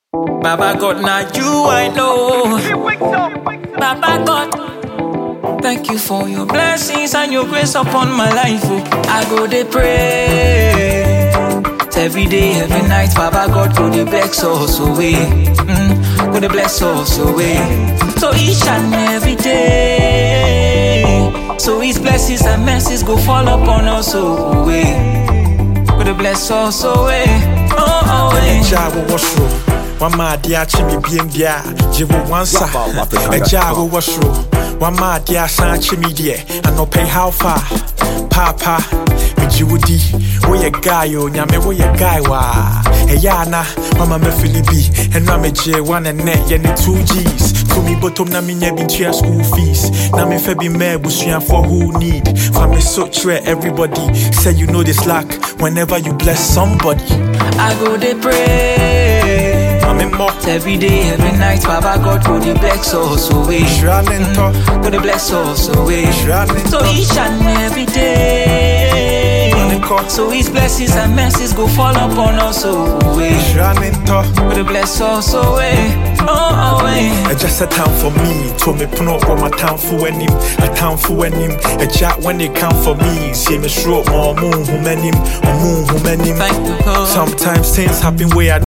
Baba God, now you I know. Baba God, thank you for your blessings and your grace upon my life. Oh. I go to pray every day, every night. Baba God, go to bless us away. Go to bless us away. So each and every day, so His blessings and mercies go fall upon us away. Go to bless us away. Oh, away. Wama dia chimi biem dia jiwo wansa ejawo wasro wama dia san chimi die anope how far papa mejiwudi wo ye guy o nyame wo ye guy wa eyana mama me filibi enwa meje one and net ye ne 2Gs to me bottom na me nya bi tua school fees na me fe bi me busua for who need for me so tre everybody say you know this lack whenever you bless somebody I go to pray every day, every night. Baba God, go to bless us away. Go to bless us away. So each and every day, so His blessings and mercies go fall upon us away. Go to bless us away. Oh, away. Just a time for me. To me put up my time for him. A time for him. A chat when they come for me. See me short more moon who many him. Sometimes things happen where I